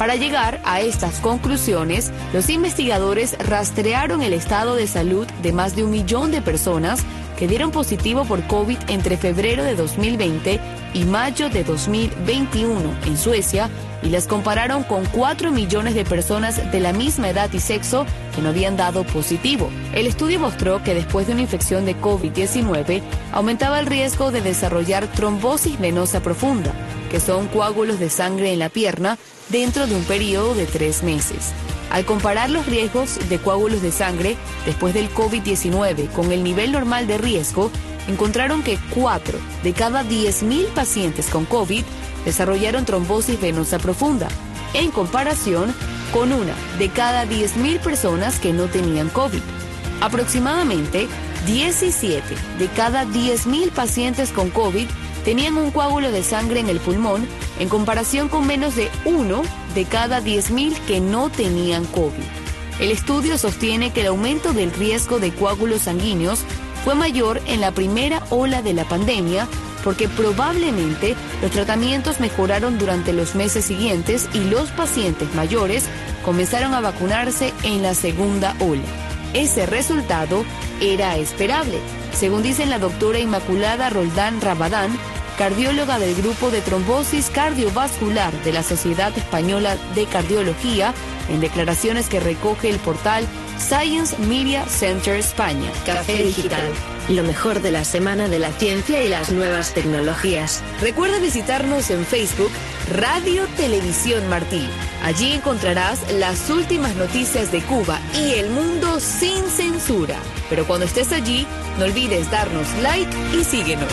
Para llegar a estas conclusiones, los investigadores rastrearon el estado de salud de más de un millón de personas que dieron positivo por COVID entre febrero de dos mil veinte y mayo de dos mil veintiuno en Suecia y las compararon con cuatro millones de personas de la misma edad y sexo que no habían dado positivo. El estudio mostró que después de una infección de COVID diecinueve aumentaba el riesgo de desarrollar trombosis venosa profunda, que son coágulos de sangre en la pierna, dentro de un periodo de tres meses. Al comparar los riesgos de coágulos de sangre después del COVID diecinueve con el nivel normal de riesgo, encontraron que cuatro de cada diez mil pacientes con COVID desarrollaron trombosis venosa profunda, en comparación con una de cada diez mil personas que no tenían COVID. Aproximadamente diecisiete de cada diez mil pacientes con COVID tenían un coágulo de sangre en el pulmón, en comparación con menos de uno de cada diez mil que no tenían COVID. El estudio sostiene que el aumento del riesgo de coágulos sanguíneos fue mayor en la primera ola de la pandemia, porque probablemente los tratamientos mejoraron durante los meses siguientes y los pacientes mayores comenzaron a vacunarse en la segunda ola. Ese resultado era esperable, según dice la doctora Inmaculada Roldán Rabadán, cardióloga del Grupo de Trombosis Cardiovascular de la Sociedad Española de Cardiología, en declaraciones que recoge el portal Science Media Center España. Café Digital, lo mejor de la semana de la ciencia y las nuevas tecnologías. Recuerda visitarnos en Facebook, Radio Televisión Martí. Allí encontrarás las últimas noticias de Cuba y el mundo sin censura. Pero cuando estés allí, no olvides darnos like y síguenos.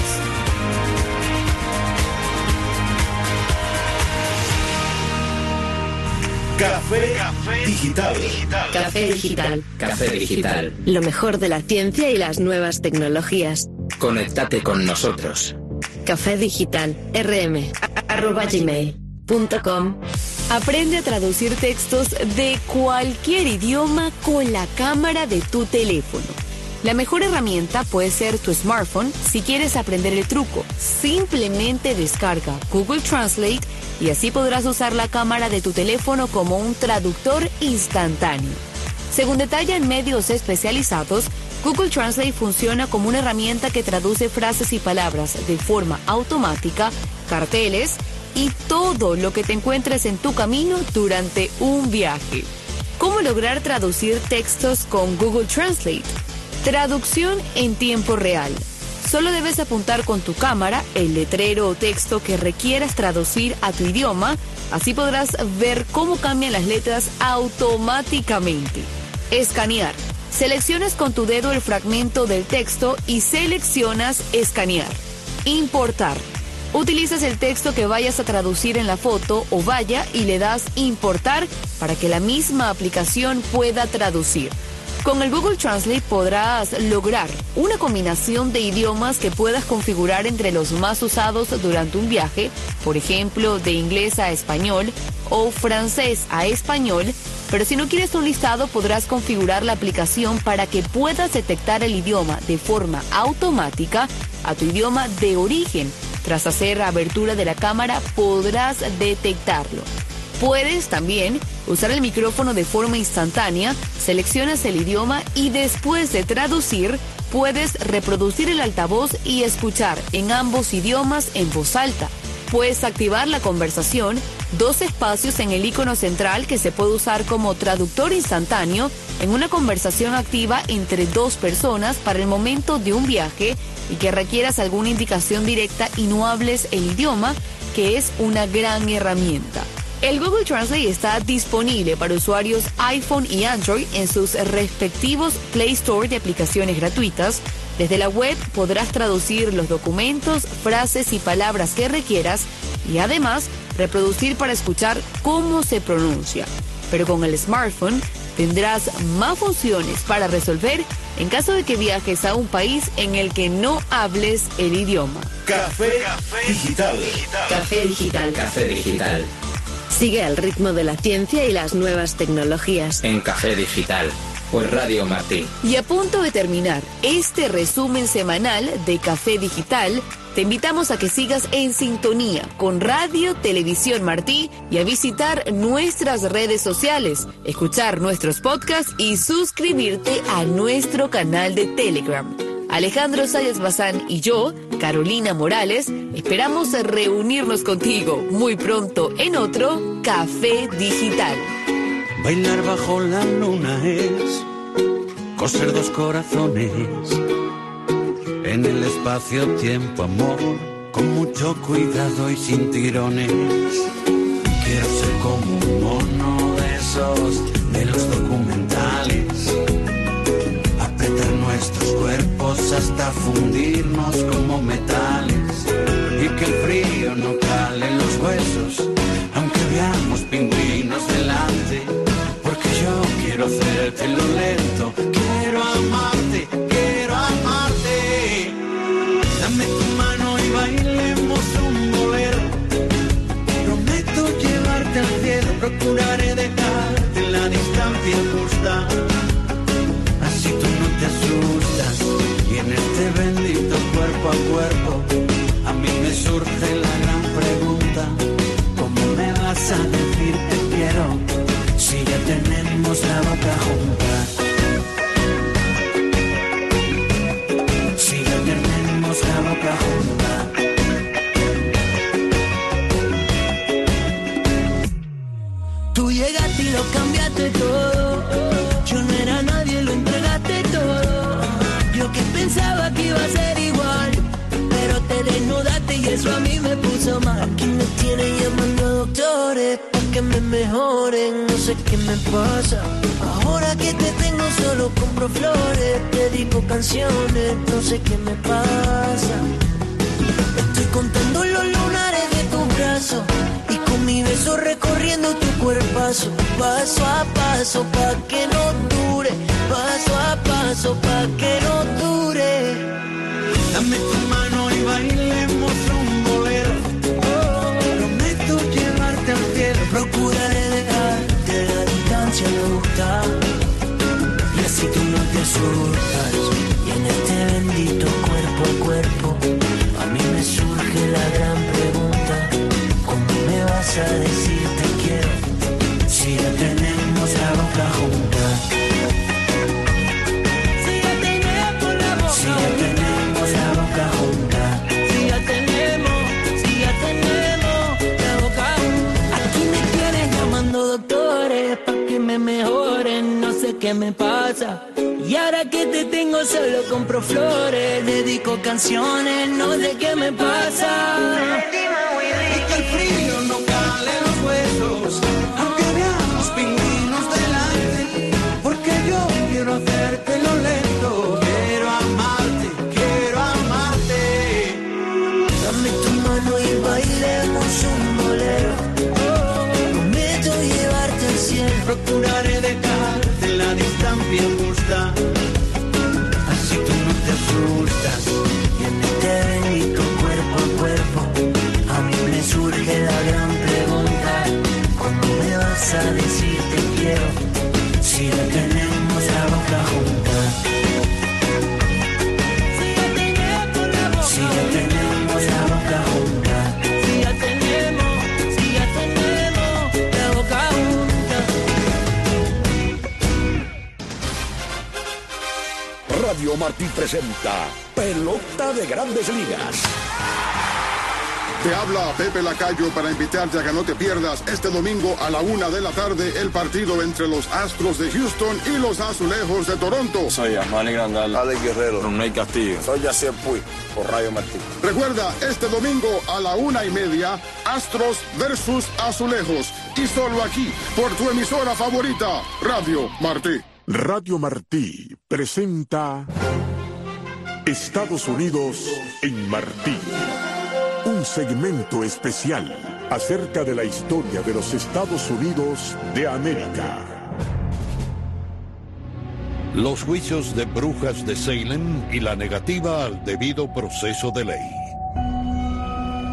Café, Café Digital. Café Digital. Café Digital. Lo mejor de la ciencia y las nuevas tecnologías. Conéctate con nosotros. Café Digital. rm arroba gmail punto com. Aprende a traducir textos de cualquier idioma con la cámara de tu teléfono. La mejor herramienta puede ser tu smartphone si quieres aprender el truco. Simplemente descarga Google Translate y así podrás usar la cámara de tu teléfono como un traductor instantáneo. Según detallan medios especializados, Google Translate funciona como una herramienta que traduce frases y palabras de forma automática, carteles y todo lo que te encuentres en tu camino durante un viaje. ¿Cómo lograr traducir textos con Google Translate? Traducción en tiempo real. Solo debes apuntar con tu cámara el letrero o texto que requieras traducir a tu idioma, así podrás ver cómo cambian las letras automáticamente. Escanear. Seleccionas con tu dedo el fragmento del texto y seleccionas escanear. Importar. Utilizas el texto que vayas a traducir en la foto o valla y le das importar para que la misma aplicación pueda traducir. Con el Google Translate podrás lograr una combinación de idiomas que puedas configurar entre los más usados durante un viaje, por ejemplo, de inglés a español o francés a español, pero si no quieres un listado podrás configurar la aplicación para que puedas detectar el idioma de forma automática a tu idioma de origen. Tras hacer abertura de la cámara podrás detectarlo. Puedes también usar el micrófono de forma instantánea, seleccionas el idioma y después de traducir, puedes reproducir el altavoz y escuchar en ambos idiomas en voz alta. Puedes activar la conversación, dos espacios en el icono central que se puede usar como traductor instantáneo en una conversación activa entre dos personas para el momento de un viaje y que requieras alguna indicación directa y no hables el idioma, que es una gran herramienta. El Google Translate está disponible para usuarios iPhone y Android en sus respectivos Play Store de aplicaciones gratuitas. Desde la web podrás traducir los documentos, frases y palabras que requieras y además reproducir para escuchar cómo se pronuncia. Pero con el smartphone tendrás más funciones para resolver en caso de que viajes a un país en el que no hables el idioma. Café, Café Digital. Café Digital. Café Digital. Sigue al ritmo de la ciencia y las nuevas tecnologías. En Café Digital. por Radio Martí. Y a punto de terminar este resumen semanal de Café Digital, te invitamos a que sigas en sintonía con Radio Televisión Martí y a visitar nuestras redes sociales, escuchar nuestros podcasts y suscribirte a nuestro canal de Telegram. Alejandro Sayas Bazán y yo, Carolina Morales, esperamos reunirnos contigo muy pronto en otro Café Digital. Bailar bajo la luna es coser dos corazones en el espacio-tiempo, amor, con mucho cuidado y sin tirones. Quiero ser como un mono de esos de los documentales, apretar nuestros cuerpos hasta fundirnos como metales y que el frío no cale en los huesos, aunque veamos pingüinos delante, porque yo quiero hacértelo lento, quiero amarte, quiero amarte. Dame tu mano y bailemos un bolero, prometo llevarte al cielo, procuraré dejarte en la distancia justa, así tú no te asustas. Y en este bendito cuerpo a cuerpo, a mí me surge la gran pregunta: ¿cómo me vas a decir te quiero si ya tenemos la boca junta? Si ya tenemos la boca junta. Tú llegaste y lo cambiaste todo. Yo no era nadie, lo entregaste todo. Yo que pensaba que iba a ser igual, pero te desnudaste y eso a mí me puso mal. Aquí me tienen llamando a doctores pa' que me mejoren, no sé qué me pasa. Ahora que te tengo solo compro flores, dedico canciones, no sé qué me pasa. Estoy contando los lunares de tus brazos y con mi beso recorriendo tu cuerpazo, paso a paso pa' que no dure, paso a paso pa' que no dure. Dame tu mano y bailemos un bolero, oh, prometo llevarte al cielo, procuraré dejarte la distancia justa, y así tú no te asustas. Y en este bendito cuerpo a cuerpo, a mí me surge la gran pregunta: ¿cómo me vas a decir te quiero si ya tenemos la boca junta? Si ya tenemos la boca, si ya tenemos la boca junta, si ya tenemos, si ya tenemos la boca junta. Aquí me tienes llamando doctores pa' que me mejoren, no sé qué me pasa. Y ahora que te tengo solo compro flores, dedico canciones, no sé qué me pasa. Y que el frío no cale en los huesos, aunque veamos pingüinos delante, porque yo quiero hacértelo lento, quiero amarte, quiero amarte. Dame tu mano y bailemos un bolero, oh, prometo llevarte al cielo, procuraré dejarte en la distancia justa, así tú no te asustas. Y en este bendito cuerpo a cuerpo, a mí me surge la gran pregunta: ¿cómo me vas a decir te quiero si ya tenemos la boca junta? Si ya tenemos la boca, si ya tenemos la boca junta, si ya tenemos, si ya tenemos la boca junta. Radio Martí presenta Pelota de Grandes Ligas. Te habla Pepe Lacayo para invitarte a que no te pierdas este domingo a la una de la tarde el partido entre los Astros de Houston y los Azulejos de Toronto. Soy Manny Grandal, Alex Guerrero, Ronald Castillo. Soy Yacier Puig, por Radio Martí. Recuerda, este domingo a la una y media, Astros versus Azulejos. Y solo aquí, por tu emisora favorita, Radio Martí. Radio Martí presenta Estados Unidos en Martí. Un segmento especial acerca de la historia de los Estados Unidos de América. Los juicios de brujas de Salem y la negativa al debido proceso de ley.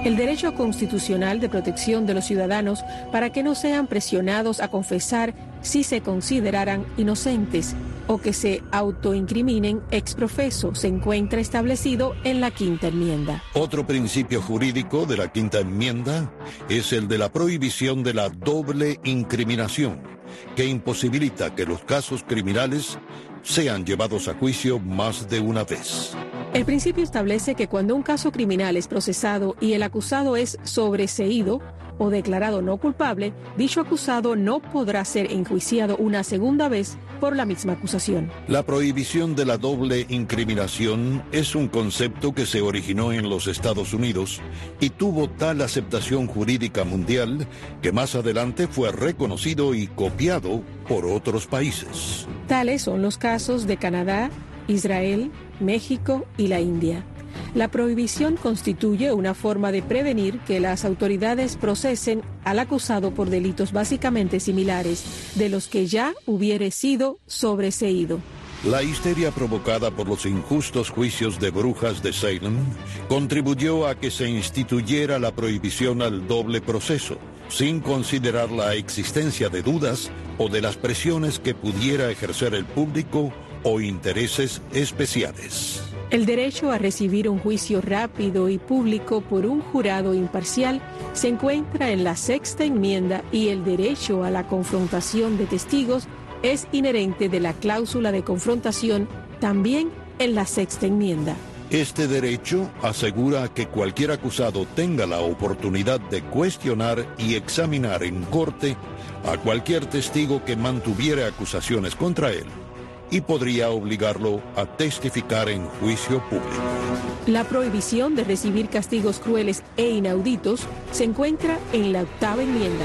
El derecho constitucional de protección de los ciudadanos para que no sean presionados a confesar si se consideraran inocentes o que se autoincriminen ex profeso se encuentra establecido en la Quinta Enmienda. Otro principio jurídico de la Quinta Enmienda es el de la prohibición de la doble incriminación, que imposibilita que los casos criminales sean llevados a juicio más de una vez. El principio establece que cuando un caso criminal es procesado y el acusado es sobreseído o declarado no culpable, dicho acusado no podrá ser enjuiciado una segunda vez por la misma acusación. La prohibición de la doble incriminación es un concepto que se originó en los Estados Unidos y tuvo tal aceptación jurídica mundial que más adelante fue reconocido y copiado por otros países. Tales son los casos de Canadá, Israel, México y la India. La prohibición constituye una forma de prevenir que las autoridades procesen al acusado por delitos básicamente similares de los que ya hubiere sido sobreseído. La histeria provocada por los injustos juicios de brujas de Salem contribuyó a que se instituyera la prohibición al doble proceso, sin considerar la existencia de dudas o de las presiones que pudiera ejercer el público o intereses especiales. El derecho a recibir un juicio rápido y público por un jurado imparcial se encuentra en la Sexta Enmienda y el derecho a la confrontación de testigos es inherente de la cláusula de confrontación también en la Sexta Enmienda. Este derecho asegura que cualquier acusado tenga la oportunidad de cuestionar y examinar en corte a cualquier testigo que mantuviera acusaciones contra él y podría obligarlo a testificar en juicio público. La prohibición de recibir castigos crueles e inauditos se encuentra en la Octava Enmienda.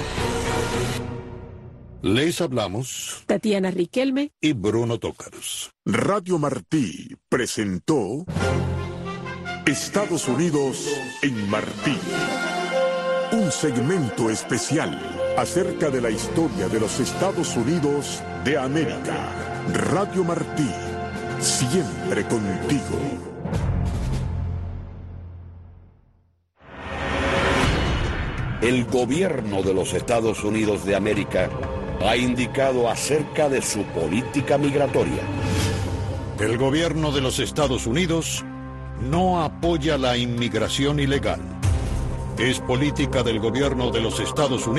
Les hablamos Tatiana Riquelme y Bruno Tócaros. Radio Martí presentó Estados Unidos en Martí. Un segmento especial acerca de la historia de los Estados Unidos de América. Radio Martí, siempre contigo. El gobierno de los Estados Unidos de América ha indicado acerca de su política migratoria. El gobierno de los Estados Unidos no apoya la inmigración ilegal. Es política del gobierno de los Estados Unidos